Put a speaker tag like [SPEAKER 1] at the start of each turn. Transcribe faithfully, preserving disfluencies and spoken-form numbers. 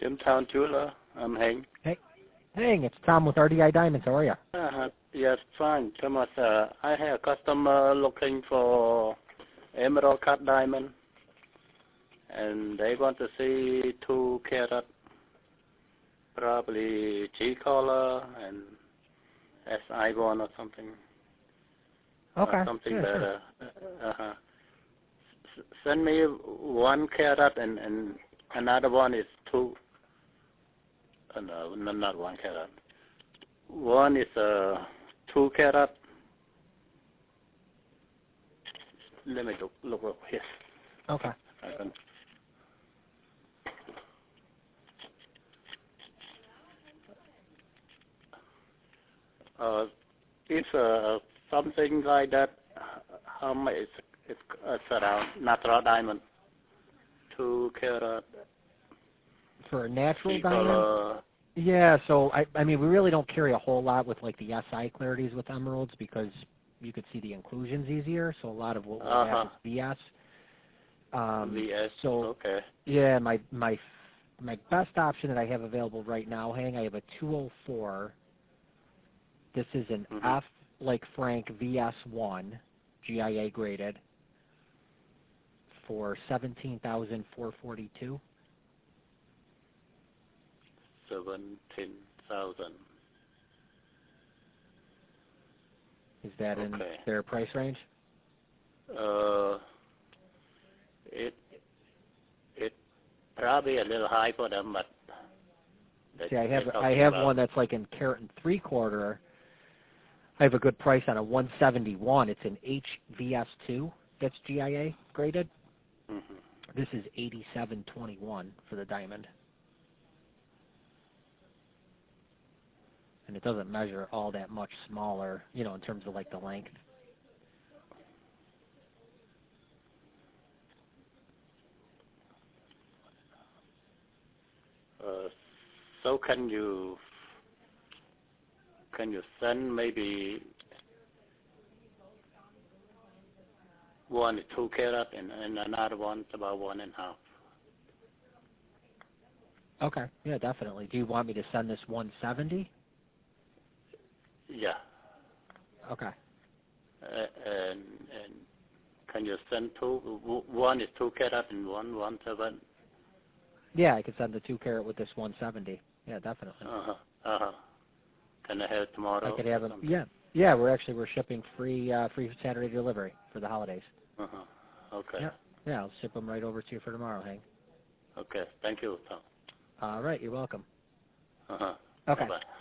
[SPEAKER 1] Jimtown Jeweler. I'm Heng.
[SPEAKER 2] Hey, Heng, it's Tom with R D I Diamonds. How are you?
[SPEAKER 1] Uh, yes, fine. Thomas, uh, I have a customer looking for emerald cut diamond, and they want to see two carat, probably G color and S I one or something.
[SPEAKER 2] Okay.
[SPEAKER 1] Or something
[SPEAKER 2] yeah,
[SPEAKER 1] better. Sure. Uh-huh. S- send me one carat and, and another one is two. Uh, no, no, not one carat. One is uh, two carat. Let me look, look up here.
[SPEAKER 2] Okay.
[SPEAKER 1] I can. Uh, it's uh, something like that. How much? It's, it's, it's around natural diamond. Two carat.
[SPEAKER 2] For a natural
[SPEAKER 1] G
[SPEAKER 2] diamond?
[SPEAKER 1] color.
[SPEAKER 2] Yeah, so, I, I mean, we really don't carry a whole lot with, like, the S I clarities with emeralds because you could see the inclusions easier, so a lot of what we
[SPEAKER 1] Uh-huh.
[SPEAKER 2] have is V S. Um,
[SPEAKER 1] V S,
[SPEAKER 2] so,
[SPEAKER 1] okay.
[SPEAKER 2] yeah, my, my, my best option that I have available right now, Hang, I have a two oh four. This is an
[SPEAKER 1] Mm-hmm.
[SPEAKER 2] F, like Frank, V S one, G I A graded, for seventeen thousand four hundred forty-two.
[SPEAKER 1] Seventeen thousand.
[SPEAKER 2] Is that
[SPEAKER 1] Okay.
[SPEAKER 2] in their price range?
[SPEAKER 1] Uh, it it probably a little high for them, but they,
[SPEAKER 2] See, I have
[SPEAKER 1] they're
[SPEAKER 2] I
[SPEAKER 1] talking
[SPEAKER 2] have
[SPEAKER 1] about,
[SPEAKER 2] one that's like in carat and three quarter. I have a good price on a one seventy-one. It's an H V S two. That's G I A graded.
[SPEAKER 1] Mm-hmm.
[SPEAKER 2] This is eighty-seven twenty-one for the diamond. And it doesn't measure all that much smaller, you know, in terms of like the length.
[SPEAKER 1] Uh, so can you can you send maybe one is two carat and, and another one's about one and a half?
[SPEAKER 2] Okay, yeah, definitely. Do you want me to send this one seventy?
[SPEAKER 1] Yeah.
[SPEAKER 2] Okay.
[SPEAKER 1] Uh, and and can you send two? w- One is two carat and one one seven.
[SPEAKER 2] Yeah, I could send the two carat with this one seventy. Yeah, definitely.
[SPEAKER 1] Uh huh. Uh huh. Can I have it tomorrow?
[SPEAKER 2] I could have
[SPEAKER 1] or
[SPEAKER 2] them.
[SPEAKER 1] something?
[SPEAKER 2] Yeah, yeah. We're actually we're shipping free uh, free Saturday delivery for the holidays.
[SPEAKER 1] Uh huh. Okay.
[SPEAKER 2] Yeah, yeah. I'll ship them right over to you for tomorrow, Hank.
[SPEAKER 1] Okay. Thank you, Tom.
[SPEAKER 2] All right, you're welcome.
[SPEAKER 1] Uh huh.
[SPEAKER 2] Okay.
[SPEAKER 1] Bye-bye.